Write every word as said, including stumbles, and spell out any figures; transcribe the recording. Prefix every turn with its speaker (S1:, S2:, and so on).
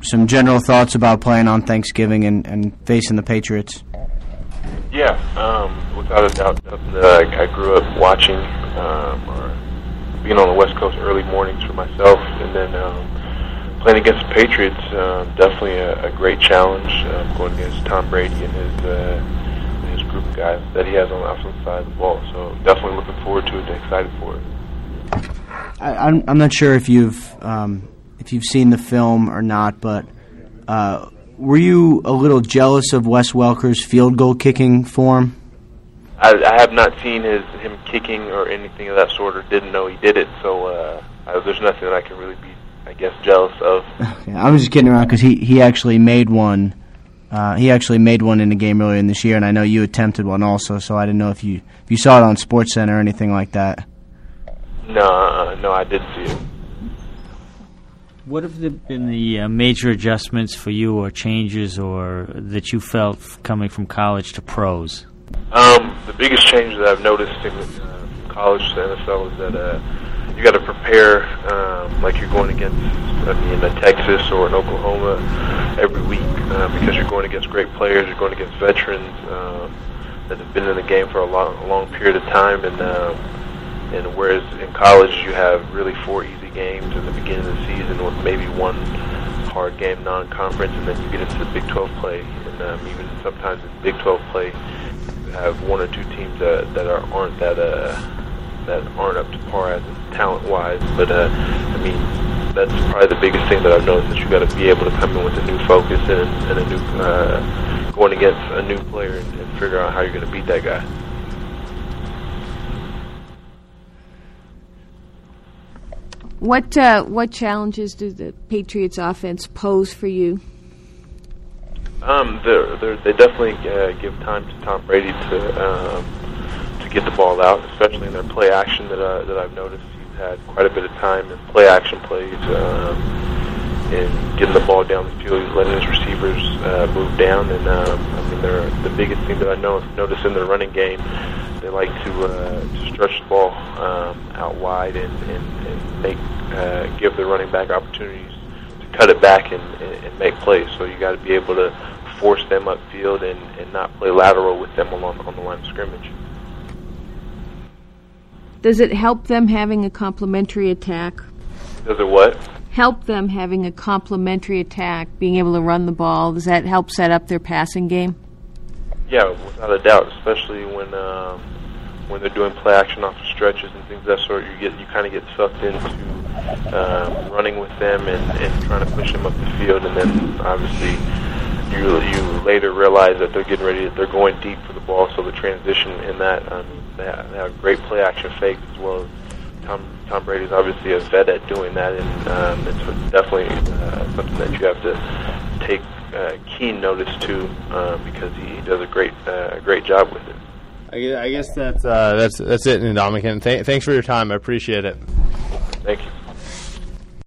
S1: some general thoughts about playing on Thanksgiving and, and facing the Patriots.
S2: Yeah, um, without a doubt, something that I, I grew up watching, um, or being on the West Coast early mornings for myself, and then um, playing against the Patriots, uh, definitely a, a great challenge. Um, going against Tom Brady and his uh, his group of guys that he has on the offensive side of the ball. So definitely looking forward to it and excited for it.
S1: I, I'm, I'm not sure if you've um, if you've seen the film or not, but uh, were you a little jealous of Wes Welker's field goal kicking form?
S2: I, I have not seen his him kicking or anything of that sort, or didn't know he did it. So uh, I, there's nothing that I can really be, I guess, jealous of.
S1: Okay, I was just kidding around because he, he actually made one. Uh, he actually made one in the game earlier in this year, and I know you attempted one also. So I didn't know if you if you saw it on SportsCenter or anything like that.
S2: No, uh, no, I didn't see it.
S3: What have the, been the uh, major adjustments for you, or changes, or that you felt coming from college to pros?
S2: Um, the biggest change that I've noticed in uh, college to N F L is that uh, you got to prepare um, like you're going against, I mean, a Texas or an Oklahoma every week uh, because you're going against great players, you're going against veterans um, that have been in the game for a long, a long period of time, and um, and whereas in college you have really four easy games in the beginning of the season with maybe one hard game non-conference, and then you get into the Big twelve play, and um, even sometimes in Big twelve play you have one or two teams that, that are, aren't that uh, that aren't up to par as talent-wise, but uh, I mean that's probably the biggest thing that I've noticed, that you got to be able to come in with a new focus and, and a new uh, going against a new player and, and figure out how you're going to beat that guy.
S4: What uh, what challenges do the Patriots offense pose for you?
S2: Um, they're, they're, they definitely uh, give time to Tom Brady to um, to get the ball out, especially in their play action that uh, that I've noticed. He's had quite a bit of time in play action plays um, and getting the ball down the field. He's letting his receivers uh, move down, and um, I mean, they're the biggest thing that I know notice in their running game. They like to, uh, to stretch the ball um, out wide and, and, and make uh, give the running back opportunities to cut it back and, and, and make plays. So you got to be able to force them upfield and, and not play lateral with them along on the line of scrimmage.
S4: Does it help them having a complementary attack?
S2: Does it what?
S4: Help them having a complementary attack, being able to run the ball. Does that help set up their passing game? Yeah,
S2: without a doubt, especially when um, when they're doing play action off of stretches and things of that sort. You get you kind of get sucked into um, running with them and, and trying to push them up the field, and then obviously you you later realize that they're getting ready, they're going deep for the ball. So the transition in that, um, they, have, they have great play action fakes as well as Tom Tom Brady's obviously a vet at doing that, and um, it's definitely uh, something that you have to take uh, keen notice to uh, because he does a great uh, great job with it.
S5: I guess, I guess that's uh, that's that's it, Ndamukong. Th- thanks for your time. I appreciate it.
S2: Thank you.